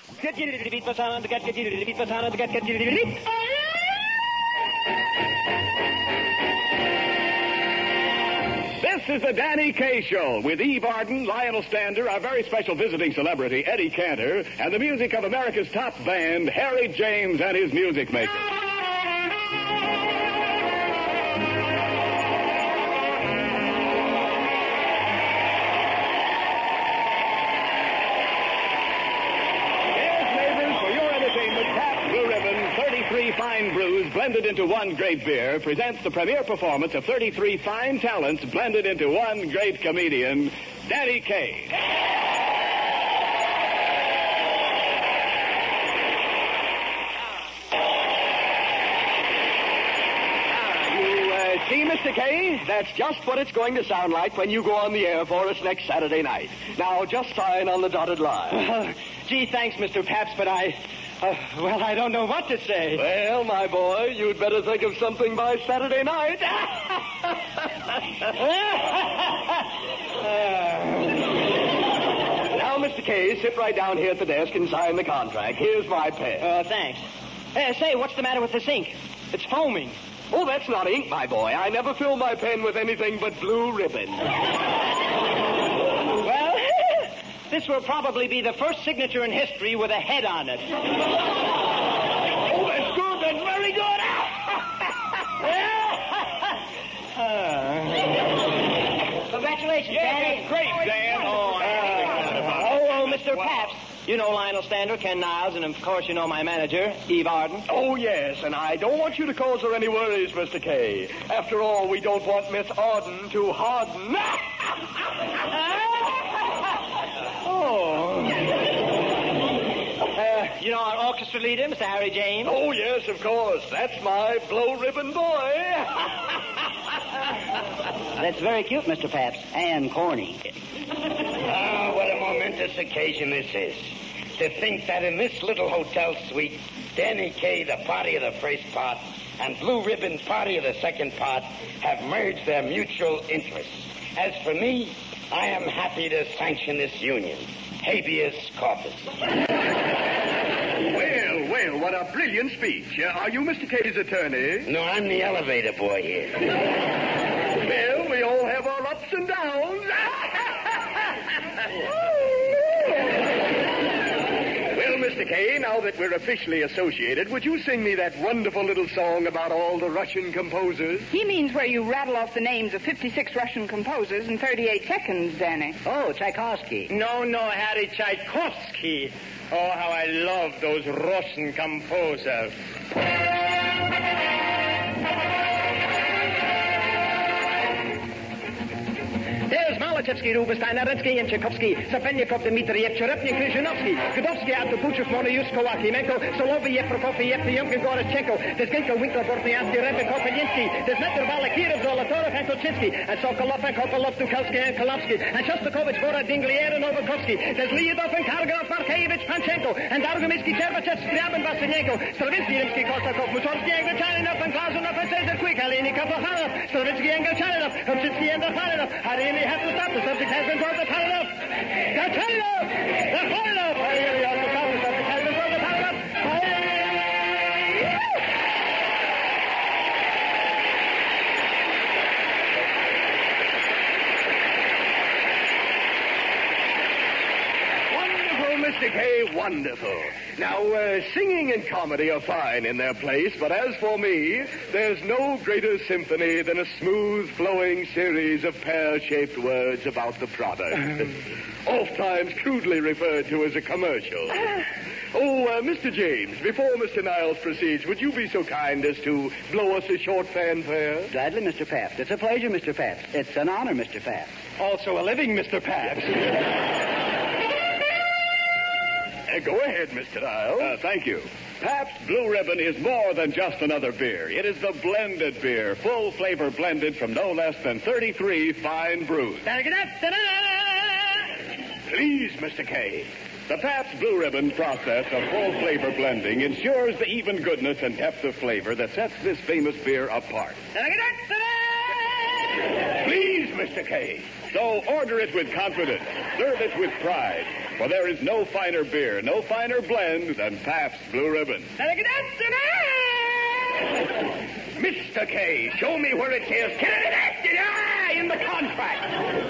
This is the Danny Kaye Show with Eve Arden, Lionel Stander, our very special visiting celebrity, Eddie Cantor, and the music of America's top band, Harry James and his Music Makers. Fine brews blended into one great beer presents the premiere performance of 33 fine talents blended into one great comedian, Danny Kaye. See, Mr. Kaye, that's just what it's going to sound like when you go on the air for us next Saturday night. Now, just sign on the dotted line. Gee, thanks, Mr. Pabst, but I don't know what to say. Well, my boy, you'd better think of something by Saturday night. Now, Mr. Kaye, sit right down here at the desk and sign the contract. Here's my pen. Thanks. Say, what's the matter with this ink? It's foaming. Oh, that's not ink, my boy. I never fill my pen with anything but blue ribbon. Well, this will probably be the first signature in history with a head on it. Oh, that's good. That's very good. Congratulations, Danny. Great, Dan. Mr. Pabst. You know Lionel Stander, Ken Niles, and of course you know my manager, Eve Arden. Oh, yes, and I don't want you to cause her any worries, Mr. Kaye. After all, we don't want Miss Arden to harden. You know our orchestra leader, Mr. Harry James? Oh, yes, of course. That's my blow ribbon boy. That's very cute, Mr. Pabst, and corny. What a momentous occasion this is. To think that in this little hotel suite, Danny Kaye, the party of the first part, and Blue Ribbon, party of the second part, have merged their mutual interests. As for me, I am happy to sanction this union. Habeas corpus. Well, what a brilliant speech. Are you Mr. Kaye's attorney? No, I'm the elevator boy here. Well, we all have our ups and downs. Well, Mr. Kaye, now that we're officially associated, would you sing me that wonderful little song about all the Russian composers? He means where you rattle off the names of 56 Russian composers in 38 seconds, Danny. Oh, Tchaikovsky. No, Harry, Tchaikovsky. Oh, how I love those Russian composers. There's Malachevsky, Rubinstein, Arensky, and Tchaikovsky, Sapenyakov, Dmitriev, Cherepnik, Kryzhinovsky, Godovsky, Artupuchev, Monoyuskov, Akimenko, Soloviev, Prokofiev, Yumkin, Gorochenko, there's Genko, Winkler, Bortniansky, Rebekov, Pelinsky, there's Metr, Valakirov, Zolotorov, and Kochinsky, and Sokolov, and Kopolov, Tukhelsky, and Kolovsky, and Shostakovich, Borod, Dinglier, and Novakovsky, there's Lyudov, and Karganov, Markevich, Panchenko, and Dargomitsky, Cherbachev, Skrябin, Vasinenko, Stravinsky, Rimsky, Kosakov, Mussorgsky, and Gachaninov, and Klausenov, and Cesar Quick, Halinikov, Okhanov, Stravinsky, and Gachaninov, Komchinsky, and Okhanov. I really have to stop. The subject has been brought to Gachaninov! Gachaninov! Gachaninov! I really have to stop. The subject has been brought to Gachaninov! Mr. Kaye, wonderful. Now, singing and comedy are fine in their place, but as for me, there's no greater symphony than a smooth, flowing series of pear-shaped words about the product. Oft-times crudely referred to as a commercial. Mr. James, before Mr. Niles proceeds, would you be so kind as to blow us a short fanfare? Gladly, Mr. Pabst. It's a pleasure, Mr. Pabst. It's an honor, Mr. Pabst. Also a living Mr. Pabst. Go ahead, Mr. Niles. Thank you. Pabst Blue Ribbon is more than just another beer. It is the blended beer, full flavor blended from no less than 33 fine brews. Please, Mr. Kaye. The Pabst Blue Ribbon process of full flavor blending ensures the even goodness and depth of flavor that sets this famous beer apart. Please, Mr. K. So order it with confidence. Serve it with pride. For there is no finer beer, no finer blend than Pabst Blue Ribbon. Mr. K, show me where it says in the contract.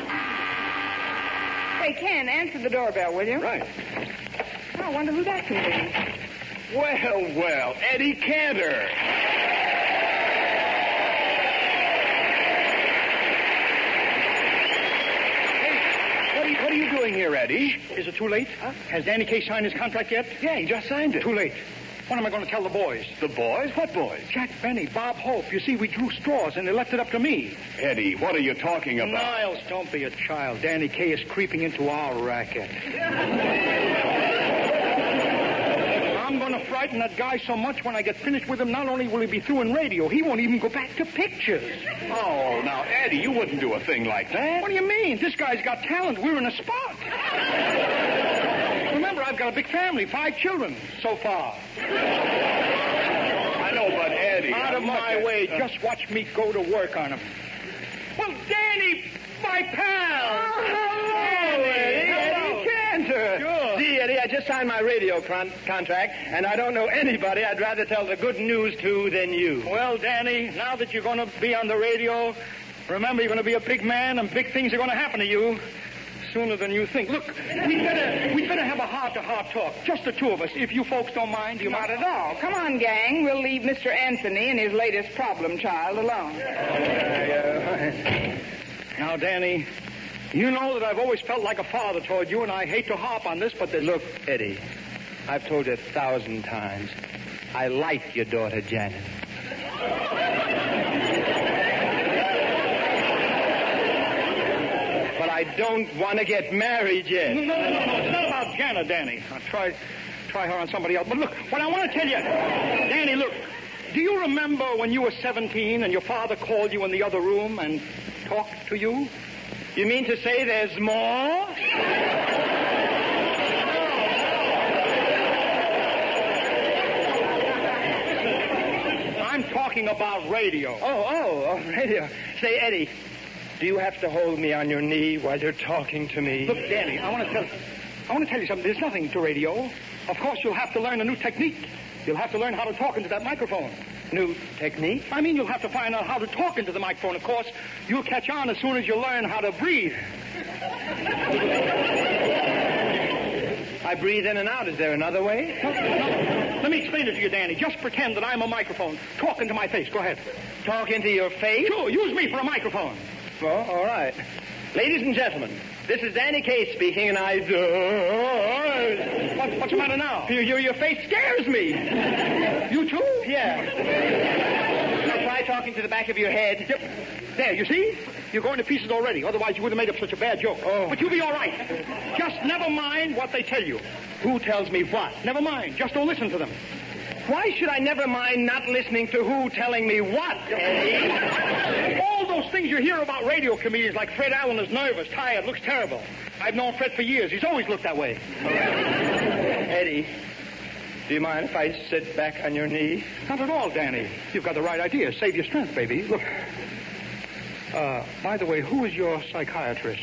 Hey, Ken, answer the doorbell, will you? Right. I wonder who that can be. Well, Eddie Cantor. What are you doing here, Eddie? Is it too late? Huh? Has Danny Kaye signed his contract yet? Yeah, he just signed it. Too late. What am I going to tell the boys? The boys? What boys? Jack Benny, Bob Hope. You see, we drew straws and they left it up to me. Eddie, what are you talking about? Niles, don't be a child. Danny Kaye is creeping into our racket. I'm going to frighten that guy so much when I get finished with him, not only will he be through in radio, he won't even go back to pictures. Oh, now, Eddie, you wouldn't do a thing like that. What do you mean? This guy's got talent. We're in a spot. Remember, I've got a big family, 5 children so far. I know, but Eddie... Out of my way. Just watch me go to work on him. Well, Danny, my pal. Oh, hello, Eddie. Eddie Cantor. Sure. Gee, Eddie, I just signed my radio contract, and I don't know anybody I'd rather tell the good news to than you. Well, Danny, now that you're going to be on the radio, remember you're going to be a big man, and big things are going to happen to you. Sooner than you think. Look, we'd better have a heart-to-heart talk. Just the two of us, if you folks don't mind. Do you Not mind? at all. Come on, gang. We'll leave Mr. Anthony and his latest problem child alone. Now, Danny, you know that I've always felt like a father toward you, and I hate to harp on this, but there's... Look, Eddie, I've told you 1,000 times, I like your daughter, Janet. But I don't want to get married yet. No. It's not about Janet, Danny. I'll try her on somebody else. But look, what I want to tell you, Danny, look, do you remember when you were 17 and your father called you in the other room and talked to you? You mean to say there's more? I'm talking about radio. Oh, radio. Say, Eddie, do you have to hold me on your knee while you're talking to me? Look, Danny, I want to tell you something. There's nothing to radio. Of course, you'll have to learn a new technique. You'll have to learn how to talk into that microphone. New technique? I mean, you'll have to find out how to talk into the microphone. Of course, you'll catch on as soon as you learn how to breathe. I breathe in and out. Is there another way? No. Let me explain it to you, Danny. Just pretend that I'm a microphone. Talk into my face. Go ahead. Talk into your face? Sure, use me for a microphone. Well, all right. Ladies and gentlemen, this is Danny Kaye speaking, and I... What's the matter now? Your face scares me. You too? Yeah. Now try talking to the back of your head. Yep. There, you see? You're going to pieces already. Otherwise, you wouldn't have made up such a bad joke. Oh. But you'll be all right. Just never mind what they tell you. Who tells me what? Never mind. Just don't listen to them. Why should I never mind not listening to who telling me what, Eddie? All those things you hear about radio comedians, like Fred Allen is nervous, tired, looks terrible. I've known Fred for years. He's always looked that way. Eddie, do you mind if I sit back on your knee? Not at all, Danny. You've got the right idea. Save your strength, baby. Look. By the way, who is your psychiatrist?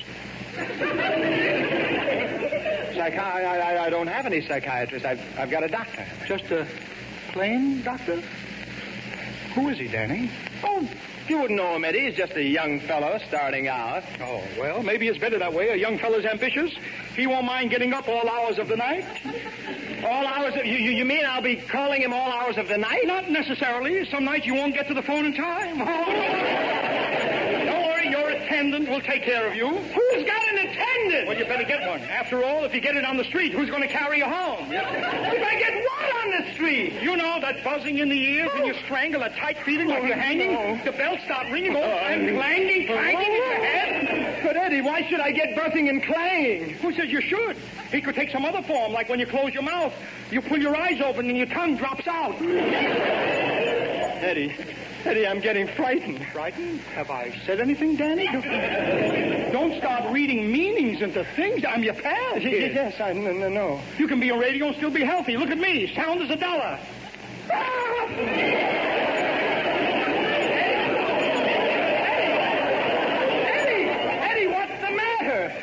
I don't have any psychiatrist. I've got a doctor. Just a plain doctor? Who is he, Danny? Oh, you wouldn't know him, Eddie. He's just a young fellow starting out. Oh, well, maybe it's better that way. A young fellow's ambitious. He won't mind getting up all hours of the night. All hours of... You mean I'll be calling him all hours of the night? Not necessarily. Some nights you won't get to the phone in time. Don't worry, your attendant will take care of you. Who's got an attendant? Well, you better get one. After all, if you get it on the street, who's going to carry you home? If I get what on the street? You know, that buzzing in the ears when you strangle, that tight feeling like you're hanging. No. The bells start ringing and clanging in your head. But, Eddie, why should I get buzzing and clanging? Who says you should? It could take some other form, like when you close your mouth. You pull your eyes open and your tongue drops out. Eddie, I'm getting frightened. Frightened? Have I said anything, Danny? Don't start reading meanings into things. I'm your pal. Yes, no. You can be a radio and still be healthy. Look at me. Sound as a dollar.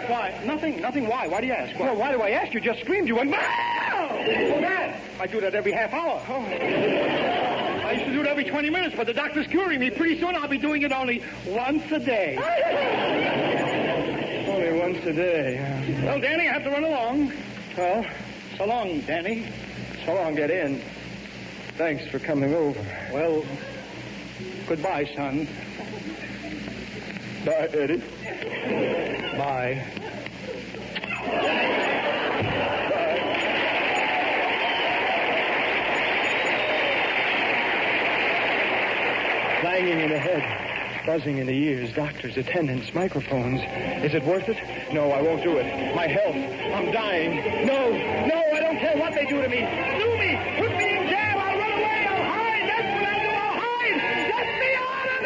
Why? Nothing. Why? Why do you ask? Why? Well, why do I ask? You just screamed. You went, "Meow!" Oh, that? I do that every half hour. Oh. I used to do it every 20 minutes, but the doctor's curing me. Pretty soon I'll be doing it only once a day. Only once a day. Well, Danny, I have to run along. Well, So long, Danny. so long, get in. Thanks for coming over. Well, goodbye, son. Bye, Eddie. Bye. Clanging in the head, buzzing in the ears, doctors, attendants, microphones. Is it worth it? No, I won't do it. My health. I'm dying. No, I don't care what they do to me. Sue me! Put me in jail! I'll run away! I'll hide! That's what I'll do! I'll hide! Get me out of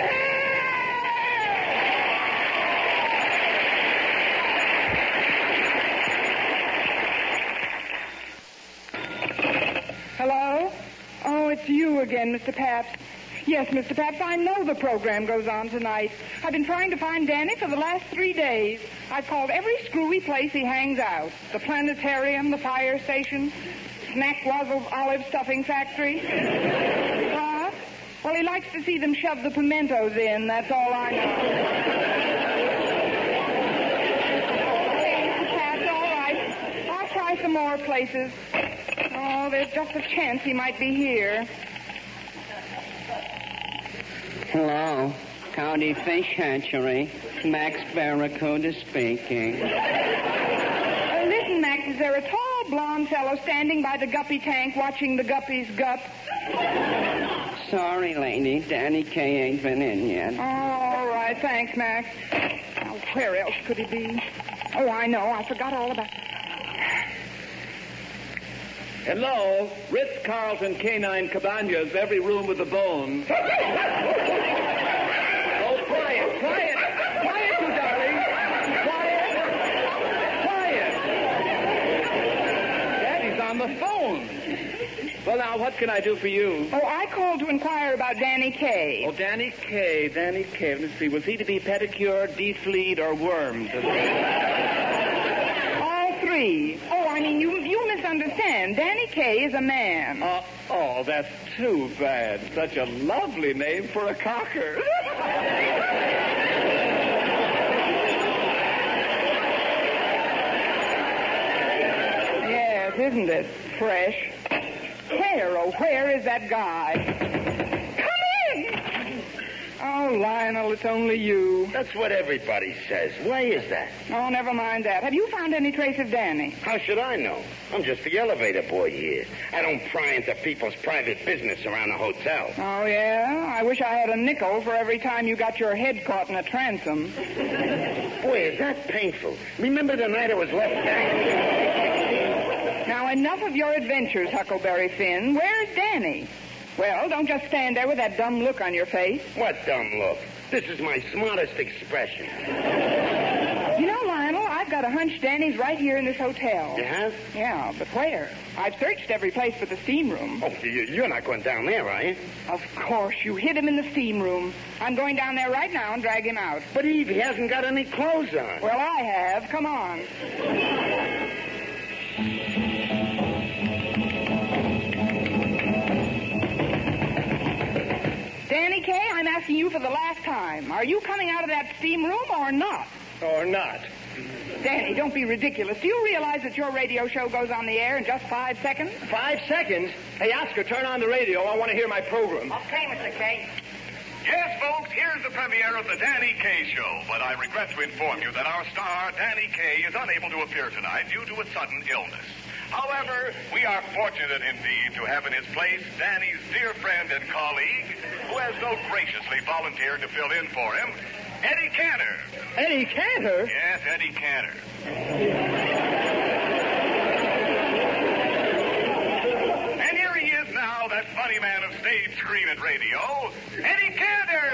here! Hello? Oh, it's you again, Mr. Pabst. Yes, Mr. Pabst, I know the program goes on tonight. I've been trying to find Danny for the last 3 days. I've called every screwy place he hangs out. The planetarium, the fire station, Snack Wazzle's olive stuffing factory. Well, he likes to see them shove the pimentos in, that's all I know. Hey, Mr. Pabst, all right. I'll try some more places. Oh, there's just a chance he might be here. Hello, County Fish Hatchery. Max Barracuda speaking. Listen, Max, is there a tall, blonde fellow standing by the guppy tank watching the guppies gup? Sorry, lady. Danny Kaye ain't been in yet. Oh, all right. Thanks, Max. Now, where else could he be? Oh, I know. I forgot all about... Hello, Ritz-Carlton Canine Cabanas, every room with a bone. Oh, quiet, you darling. Quiet. Daddy's on the phone. Well, now, what can I do for you? Oh, I called to inquire about Danny Kaye. Oh, Danny Kaye. Let's see, was he to be pedicured, defleed, or wormed? All three. Oh, I mean, you misunderstand. Danny Kaye is a man. Oh, that's too bad. Such a lovely name for a cocker. Yes, isn't it? Fresh. Where is that guy? Come in! Oh, Lionel, it's only you. That's what everybody says. Why is that? Oh, never mind that. Have you found any trace of Danny? How should I know? I'm just the elevator boy here. I don't pry into people's private business around a hotel. Oh, yeah? I wish I had a nickel for every time you got your head caught in a transom. Boy, is that painful. Remember the night I was left hanging? Now, enough of your adventures, Huckleberry Finn. Where's Danny? Well, don't just stand there with that dumb look on your face. What dumb look? This is my smartest expression. You know, Lionel, I've got a hunch Danny's right here in this hotel. You have? Yeah, but where? I've searched every place but the steam room. Oh, you're not going down there, are you? Of course, you hid him in the steam room. I'm going down there right now and drag him out. But Eve, he hasn't got any clothes on. Well, I have. Come on. Danny Kaye, I'm asking you for the last time. Are you coming out of that steam room or not? Or not. Danny, don't be ridiculous. Do you realize that your radio show goes on the air in just 5 seconds? 5 seconds? Hey, Oscar, turn on the radio. I want to hear my program. Okay, Mr. Kaye. Yes, folks, here's the premiere of the Danny Kaye Show. But I regret to inform you that our star, Danny Kaye, is unable to appear tonight due to a sudden illness. However, we are fortunate indeed to have in his place Danny's dear friend and colleague, who has so graciously volunteered to fill in for him, Eddie Cantor. Eddie Cantor? Yes, Eddie Cantor. And here he is now, that funny man of stage, screen, and radio, Eddie Cantor.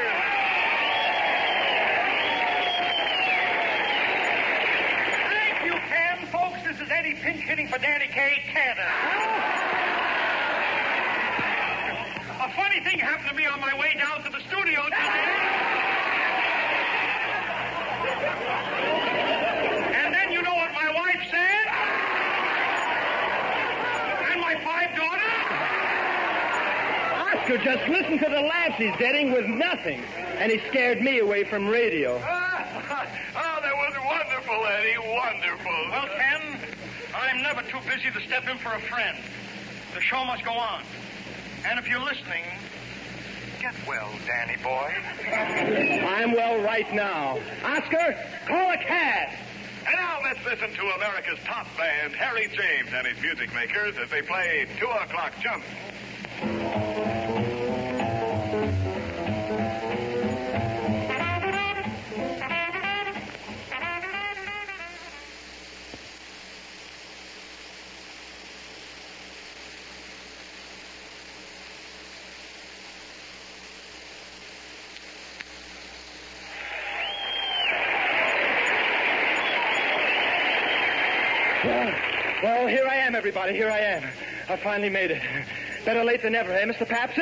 Thank you, Ken. Folks, this is Eddie pinch hitting for Danny Kaye, Cantor. A funny thing happened to me on my way down to the studio today. And then Oscar just listened to the laughs he's getting with nothing. And he scared me away from radio. Oh, that was wonderful, Eddie. Wonderful. Well, Ken, I'm never too busy to step in for a friend. The show must go on. And if you're listening, get well, Danny boy. I'm well right now. Oscar, call a cab. And now let's listen to America's top band, Harry James and his music makers, as they play 2 o'clock jump. Well, here I am, everybody. Here I am. I finally made it. Better late than never, eh, Mr. Pabst?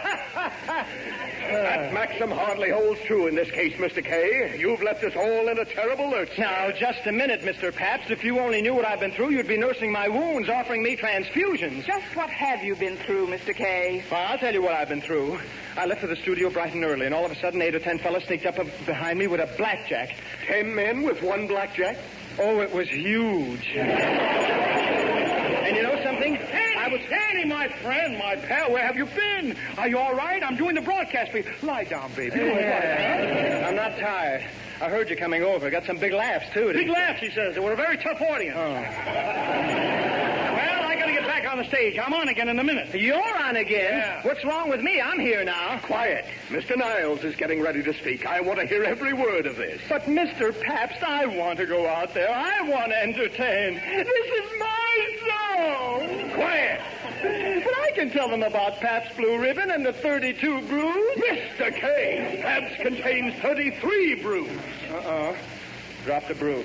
That maxim hardly holds true in this case, Mr. K. You've left us all in a terrible lurch. Now, just a minute, Mr. Pabst. If you only knew what I've been through, you'd be nursing my wounds, offering me transfusions. Just what have you been through, Mr. K? Well, I'll tell you what I've been through. I left for the studio bright and early, and all of a sudden 8 or 10 fellas sneaked up behind me with a blackjack. 10 men with one blackjack? Oh, it was huge. And you know something? Danny, my friend, my pal, where have you been? Are you all right? I'm doing the broadcast for you. Lie down, baby. I'm not tired. I heard you coming over. Got some big laughs, too. Big laughs, he says. They were a very tough audience. Oh. Well, I got to get back on the stage. I'm on again in a minute. You're on again? Yeah. What's wrong with me? I'm here now. Quiet. Mr. Niles is getting ready to speak. I want to hear every word of this. But, Mr. Pabst, I want to go out there. I want to entertain. This is my show. Quiet. But I can tell them about Pabst Blue Ribbon and the 32 brews. Mr. K, Pabst contains 33 brews. Drop the brew.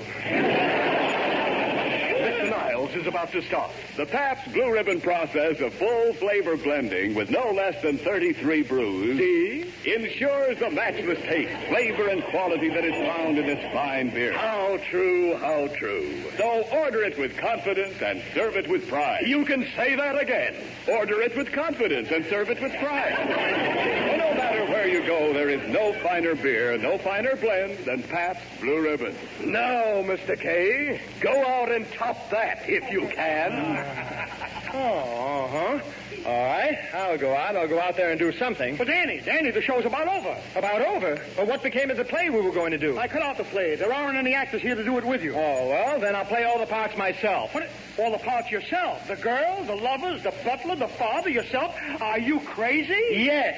Mr. Niles is about to start. The Pabst Blue Ribbon process of full flavor blending with no less than 33 brews ensures the matchless taste, flavor, and quality that is found in this fine beer. How true, how true. So order it with confidence and serve it with pride. You can say that again. Order it with confidence and serve it with pride. Well, no matter where you go, there is no finer beer, no finer blend than Pabst Blue Ribbon. Now, Mr. K, go out and top that if you can. All right. I'll go out there and do something. But Danny, the show's about over. About over? Well, what became of the play we were going to do? I cut out the play. There aren't any actors here to do it with you. Oh, well, then I'll play all the parts myself. What? All the parts yourself? The girl, the lovers, the butler, the father, yourself? Are you crazy? Yes.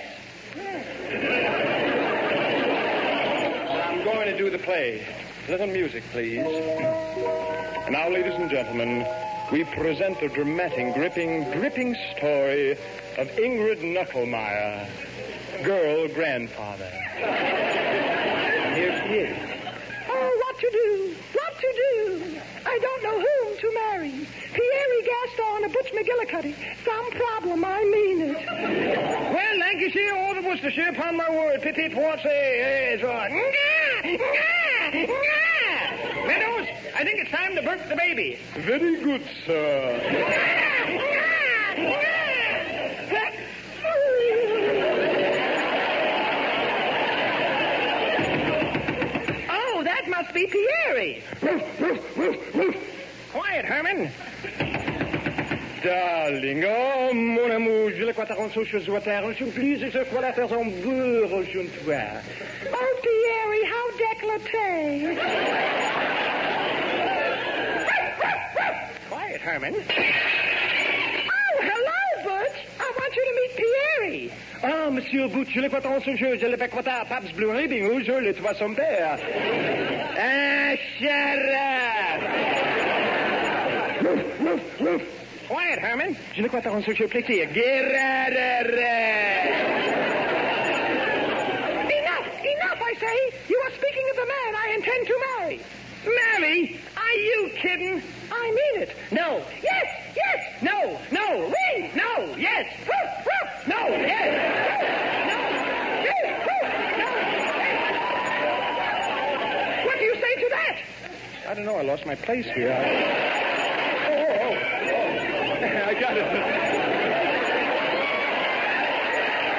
I'm going to do the play. Little music, please. And now, ladies and gentlemen, we present the dramatic, gripping story of Ingrid Knucklemeyer, girl grandfather. Here she is. Oh, what to do? What to do? I don't know whom to marry. Pierre Gaston or Butch McGillicuddy. Some problem, I mean it. Well, Lancashire or the Worcestershire, upon my word, petit poissé, so. Meadows, I think it's time to birth the baby. Very good, sir. Oh, that must be Pierre. Quiet, Herman. Darling, oh, mon amour, je le crois t'arrange aux choses à terre, je plus, je crois la faire en beurre au toi. Oh, Pierre, how décolleté. Quiet, Herman. Oh, hello, Butch. I want you to meet Pierre. Ah, Monsieur Butch, je l'ai pas tant ce jeu, je l'ai pas quoi à Pabst Blue Ribbon, ou je le vois son père. Ah, shut up! Quiet, Herman. Je ne crois pas en ce jeu plaisir. Enough, I say. You are speaking of the man I intend to marry. Marry? Are you kidding? I mean it. No. Yes. No. Ring. No. Yes. No. Yes. No. What do you say to that? I don't know. I lost my place here. Oh. I got it.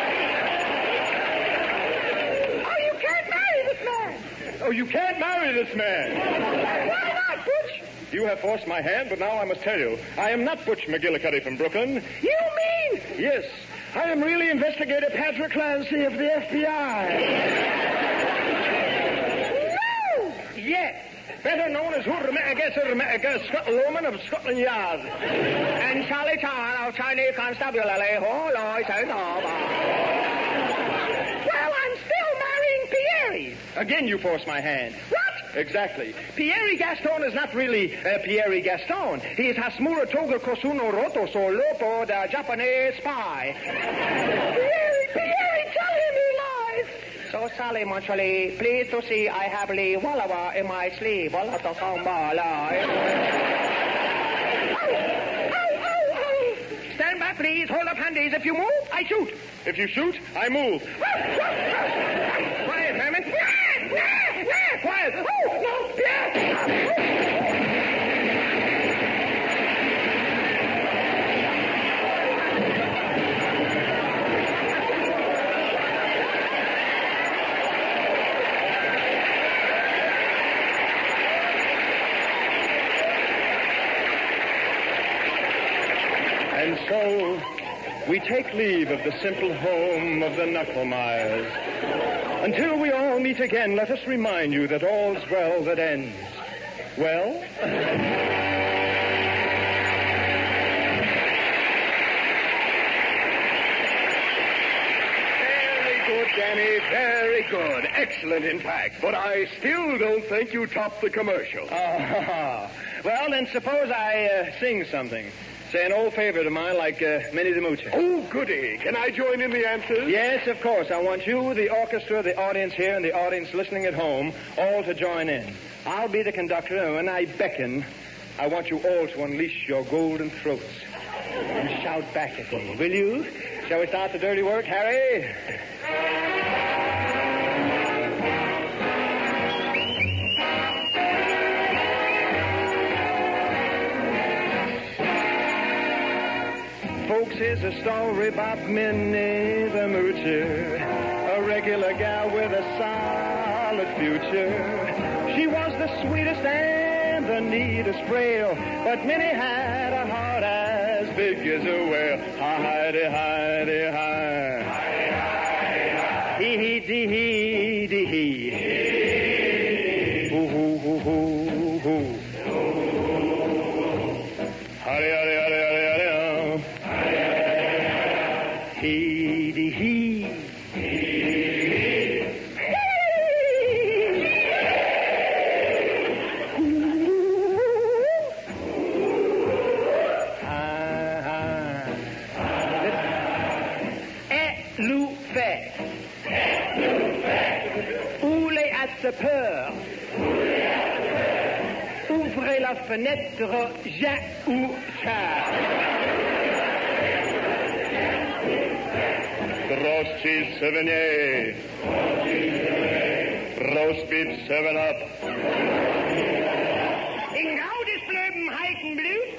Oh, you can't marry this man. Why not, Butch? You have forced my hand, but now I must tell you, I am not Butch McGillicuddy from Brooklyn. You mean? Yes, I am really Investigator Patrick Clancy of the FBI. No! Yes. Better known as Scotland Loman of Scotland Yard. And Charlie Chan of Chinese Constabulary. Well, I'm still marrying Pierre. Again, you force my hand. What? Exactly. Pierre Gaston is not really Pierre Gaston. He is Hasmura Toga Kosuno Roto So Lopo, the Japanese spy. Pierre, tell him he lies. So, Sally Montreal, please to see I have Lee Wallawa in my sleeve. Walla to Stand back, please. Hold up handies. If you move, I shoot. If you shoot, I move. Quiet, Herman. Quiet. Oh, no, Pierre. And so, we take leave of the simple home of the Knucklemires. Until we all meet again, let us remind you that all's well that ends. Well? Very good, Danny. Very good. Excellent, in fact. But I still don't think you topped the commercial. Well, then suppose I sing something. Say an old favorite of mine like Minnie the Moocher. Oh, goody. Can I join in the answers? Yes, of course. I want you, the orchestra, the audience here, and the audience listening at home, all to join in. I'll be the conductor, and when I beckon, I want you all to unleash your golden throats and shout back at me. Will you? Shall we start the dirty work, Harry? Folks, here's a story about Minnie the Moocher, a regular gal with a solid future. She was the sweetest and the neatest frail, but Minnie had a heart as big as a whale. Hi-de-hi-de-hi. Hee-hee-dee-hee-dee-hee. Hoo-hoo-hoo-hoo-hoo. Howdy-howdy-howdy-howdy-howdy. Hee-dee-hee. Peur. Ouvrez la fenêtre, Jean ou Charles. Roast cheese, Sevigny. Roast beef, 7-Up. In Gaudis Blöben heißen Blut.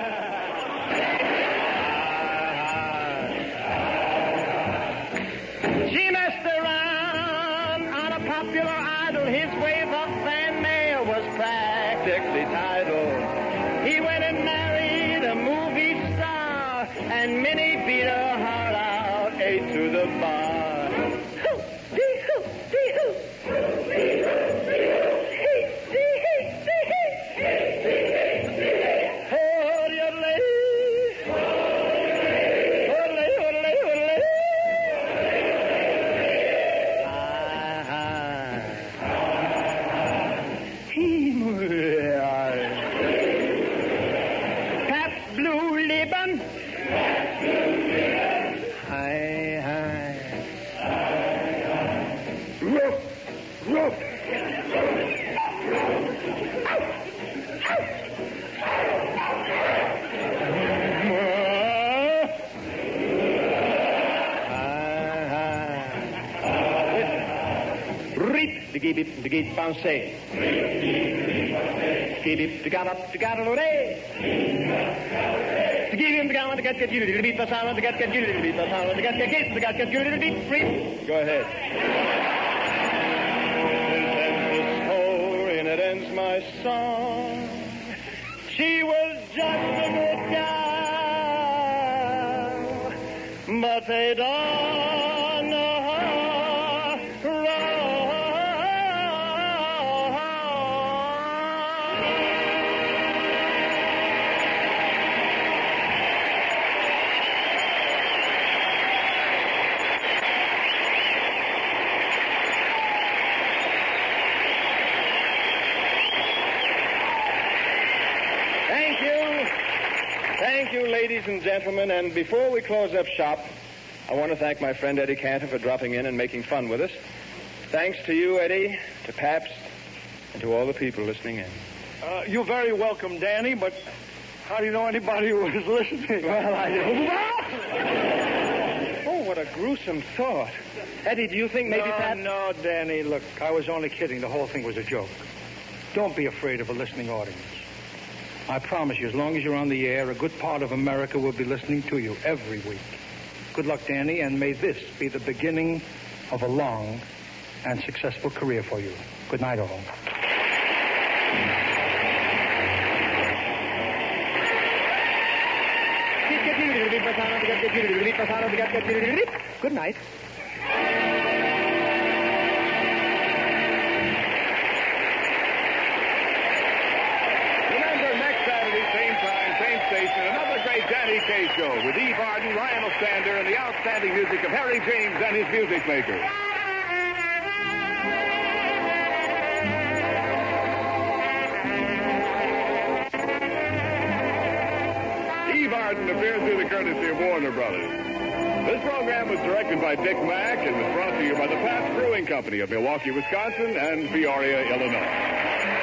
She messed around on a popular idol. His wave of fan mail was practically tidal. He went and married a movie star, and Minnie beat her heart out, ate to the bar. The gate bounce say. Keep it to got up to got away. To give him the gun to get you to beat the sound to get you to beat the sound to get you to get you to beat free. Go ahead. my song. She was just a good gal, but they done her wrong. Thank you, ladies and gentlemen. And before we close up shop, I want to thank my friend Eddie Cantor for dropping in and making fun with us. Thanks to you, Eddie, to Pabst, and to all the people listening in. You're very welcome, Danny, but how do you know anybody who was listening? Well, I don't. Oh, what a gruesome thought. Eddie, do you think maybe Pabst... No, Danny, look, I was only kidding. The whole thing was a joke. Don't be afraid of a listening audience. I promise you, as long as you're on the air, a good part of America will be listening to you every week. Good luck, Danny, and may this be the beginning of a long and successful career for you. Good night, all. Good night. Same time, same station, another great Danny Kaye show with Eve Arden, Lionel Stander, and the outstanding music of Harry James and his music makers. Eve Arden appears through the courtesy of Warner Brothers. This program was directed by Dick Mack and was brought to you by the Pabst Brewing Company of Milwaukee, Wisconsin, and Peoria, Illinois.